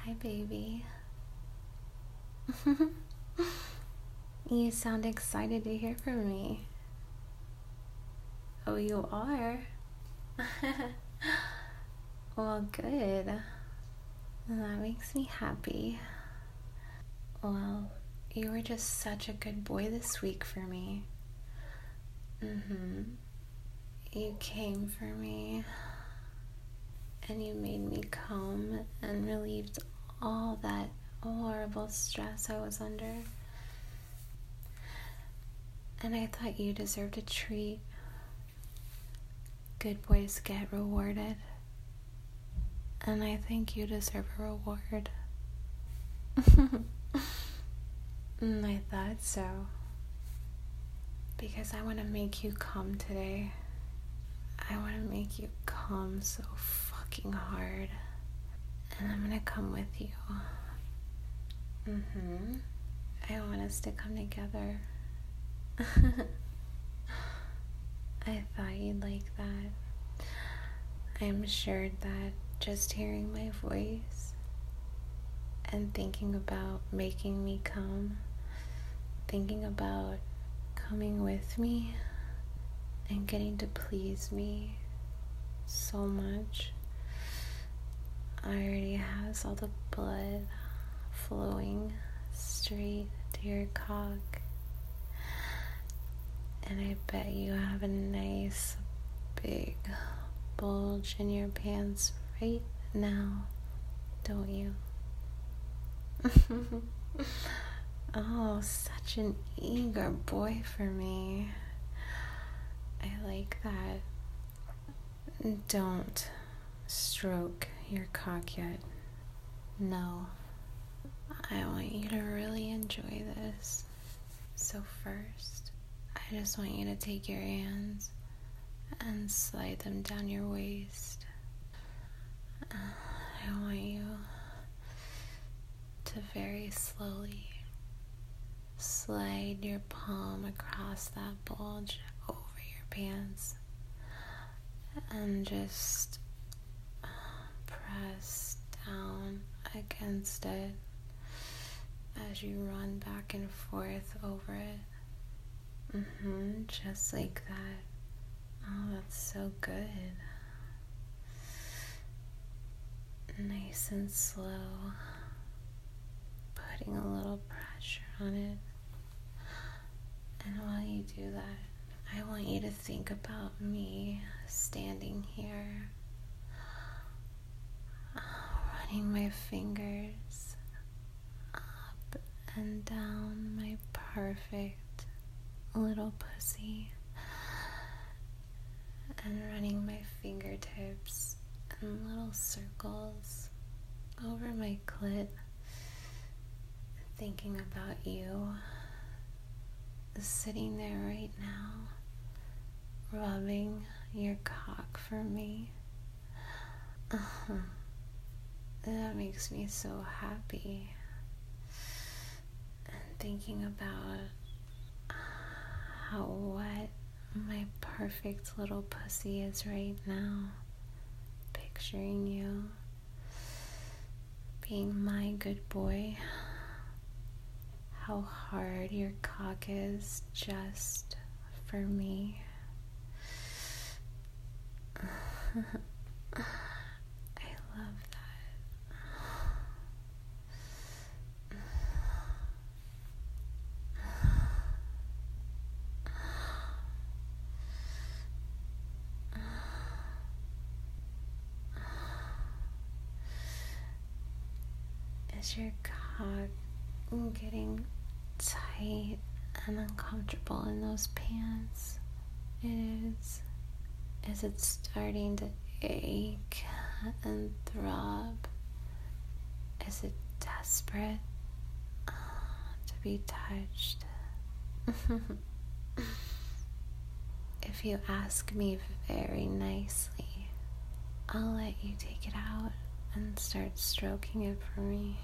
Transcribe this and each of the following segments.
Hi, baby. You sound excited to hear from me. Oh, you are? Well, good. That makes me happy. Well, you were just such a good boy this week for me. You came for me, and you made me come and relieved all that horrible stress I was under. And I thought you deserved a treat. Good boys get rewarded. And I think you deserve a reward. I thought so. Because I want to make you come today. I want to make you come so fucking hard. And I'm going to come with you. I want us to come together. I thought you'd like that. I'm sure that just hearing my voice and thinking about making me come, thinking about coming with me and getting to please me so much, already has all the blood flowing straight to your cock. And I bet you have a nice big bulge in your pants right now, don't you? Oh, such an eager boy for me. I like that. Don't stroke your cock yet. No. I want you to really enjoy this. So first, I just want you to take your hands and slide them down your waist. I want you to very slowly slide your palm across that bulge over your pants and just press down against it as you run back and forth over it. Just like that. Oh, that's so good. Nice and slow. Putting a little pressure on it. And while you do that, I want you to think about me standing here, running my fingers up and down my perfect little pussy, and running my fingertips in little circles over my clit, thinking about you sitting there right now, rubbing your cock for me. That makes me so happy. And thinking about how wet my perfect little pussy is right now. Picturing you being my good boy. How hard your cock is just for me. I love that. Is your cock getting tight and uncomfortable in those pants? It is. Is it starting to ache and throb? Is it desperate to be touched? If you ask me very nicely, I'll let you take it out and start stroking it for me.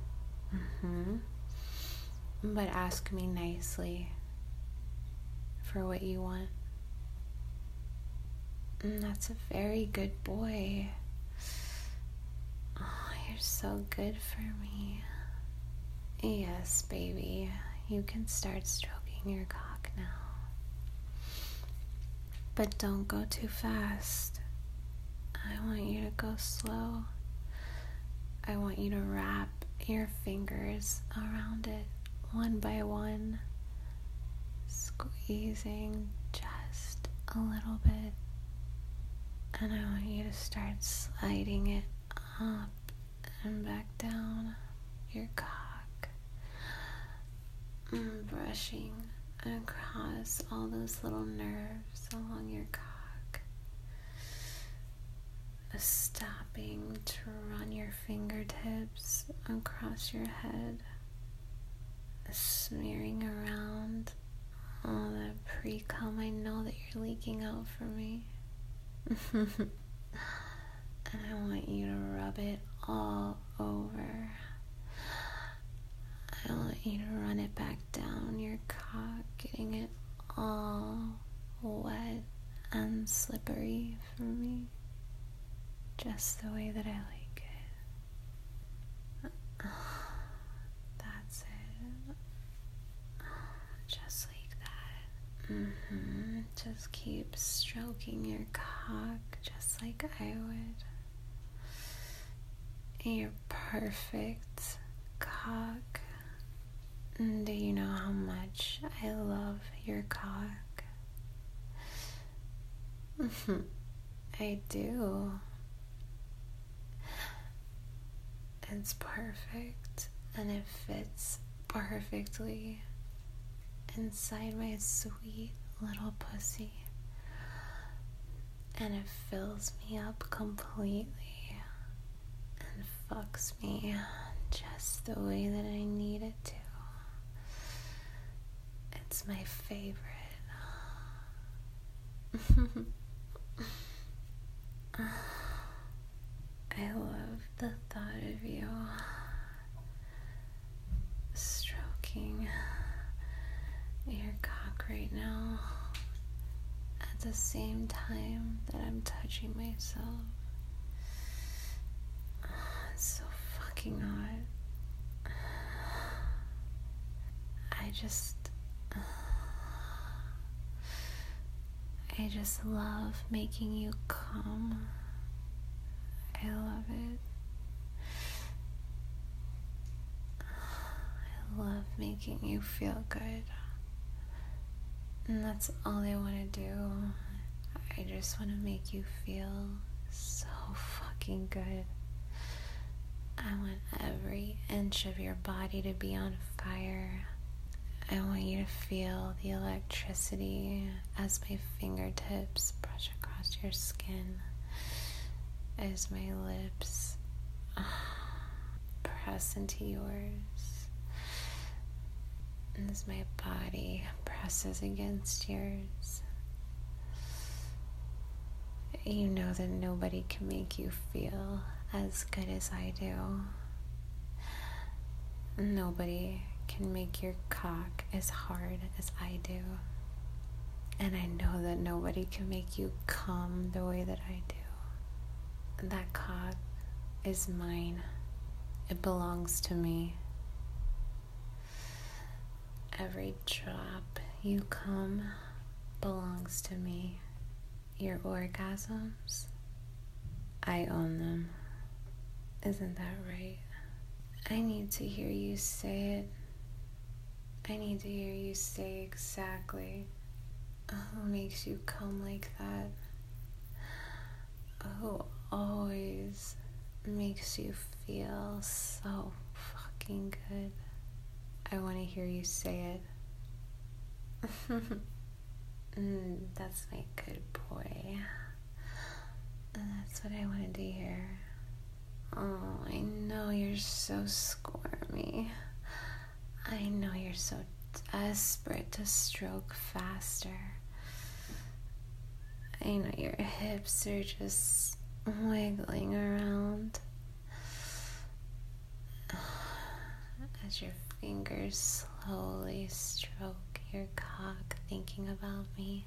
But ask me nicely for what you want. And that's a very good boy. Oh, you're You're so good for me. Yes, baby, you can start stroking your cock now. But don't go too fast. I want you to go slow. I want you to wrap your fingers around it one by one, squeezing just a little bit. And I want you to start sliding it up and back down your cock. Brushing across all those little nerves along your cock. Stopping to run your fingertips across your head. Smearing around all that pre-cum I know that you're leaking out for me. And I want you to rub it all over. I want you to run it back down your cock, getting it all wet and slippery for me, just the way that I like it. That's it. Just like that. Just keep stroking your cock just like I would. Your perfect cock. Do you know how much I love your cock? I do. It's perfect, and it fits perfectly inside my sweet little pussy. And it fills me up completely and fucks me just the way that I need it to. It's my favorite. I love the thought of you stroking your cock right now at the same time that I'm touching myself. It's so fucking hot. I just love making you come. I love it. I love making you feel good. And that's all I want to do. I just want to make you feel so fucking good. I want every inch of your body to be on fire. I want you to feel the electricity as my fingertips brush across your skin, as my lips press into yours, and as my body presses against yours. You know that nobody can make you feel as good as I do. Nobody can make your cock as hard as I do. And I know that nobody can make you come the way that I do. That cock is mine. It belongs to me. Every drop you come belongs to me. Your orgasms, I own them. Isn't that right? I need to hear you say it. I need to hear you say exactly who makes you come like that. Who always makes you feel so fucking good. I want to hear you say it. That's my good boy. That's what I wanted to hear. Oh, I know you're so squirmy. I know you're so desperate to stroke faster. I know your hips are just wiggling around as your fingers slowly stroke your cock, thinking about me.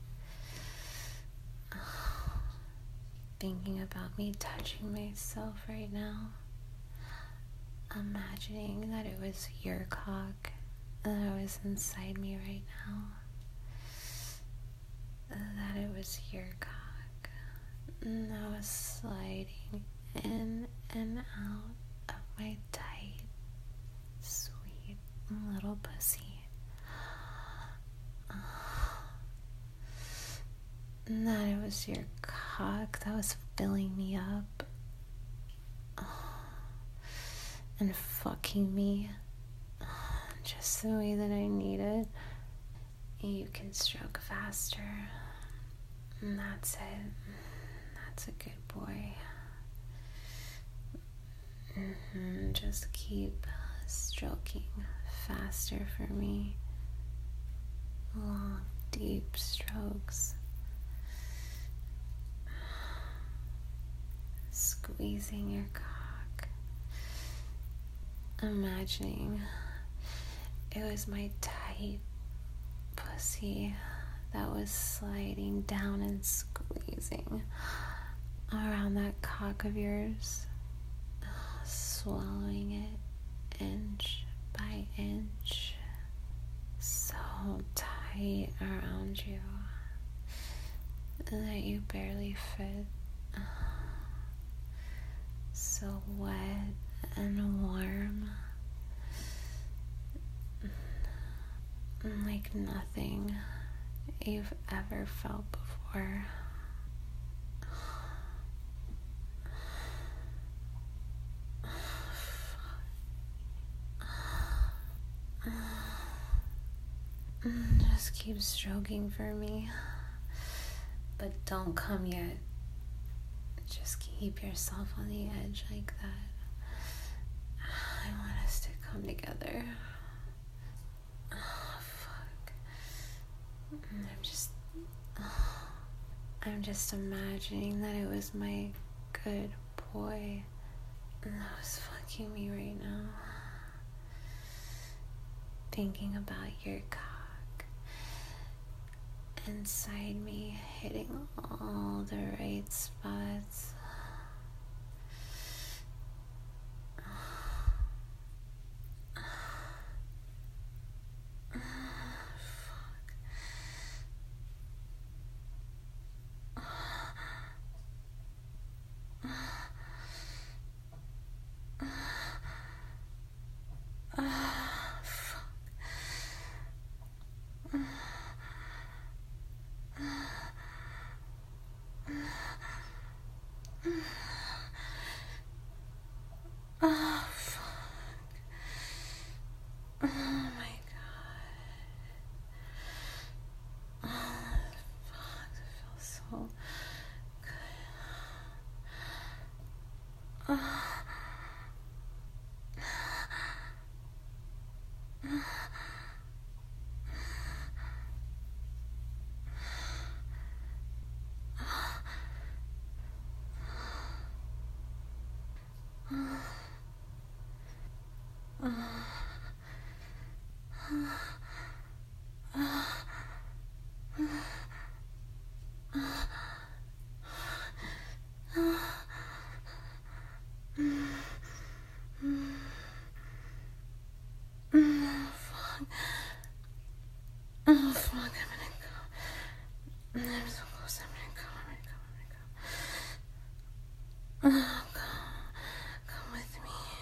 Thinking about me touching myself right now. imagining that it was your cock that was inside me right now. That it was your cock that was sliding in and out of my tight, sweet little pussy. And that it was your cock that was filling me up and fucking me just the way that I needed. You can stroke faster, and that's it. That's a good boy. Just keep stroking faster for me. Long, deep strokes. Squeezing your cock. Imagining it was my tight pussy that was sliding down and squeezing around that cock of yours, swallowing it inch by inch, so tight around you that you barely fit, so wet and warm, like nothing you've ever felt before. Just keep stroking for me, but don't come yet. Just keep yourself on the edge like that. I want us to come together. Oh, fuck. I'm just imagining that it was my good boy that was fucking me right now. Thinking about your cock inside me, hitting all the right spots. Oh, fuck. Oh, my God. Oh, fuck. It feels so good. Oh. Oh, fuck, I'm gonna go. I'm so close, I'm gonna go. Oh, come with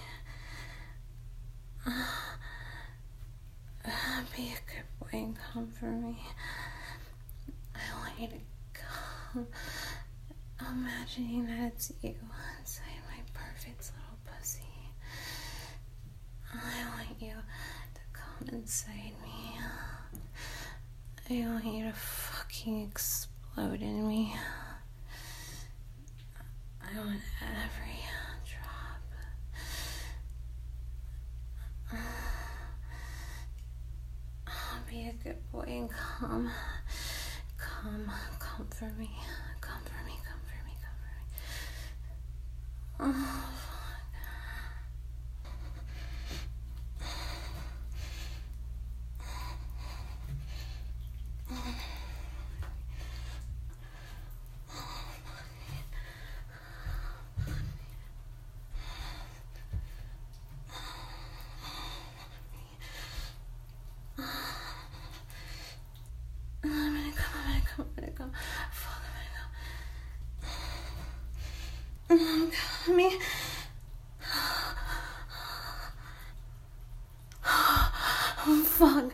me. Be a good boy and come for me. I want you to come. Imagining that it's you inside my perfect little pussy. I want you to come inside me. I want you to fucking explode in me. I want every drop. Be a good boy and come for me. Come for me. Oh. Coming. Oh, fuck.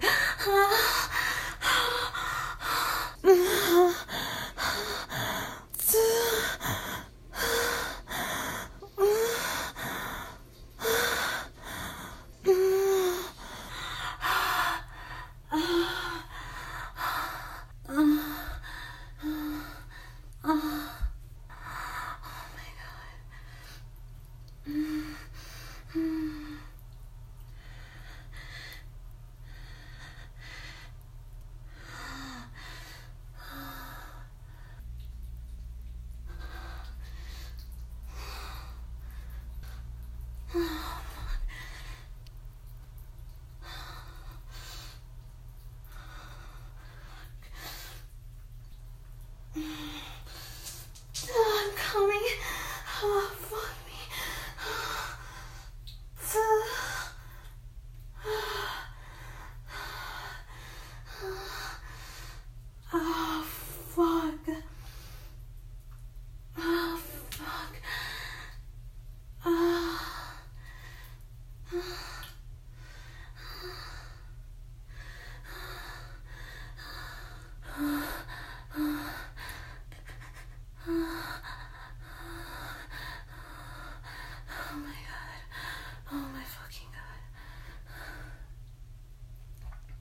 I'm coming. Oh, fuck me. Oh, fuck. Oh, fuck. Oh. Oh my god. Oh my fucking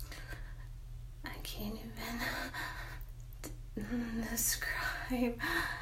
god. I can't even describe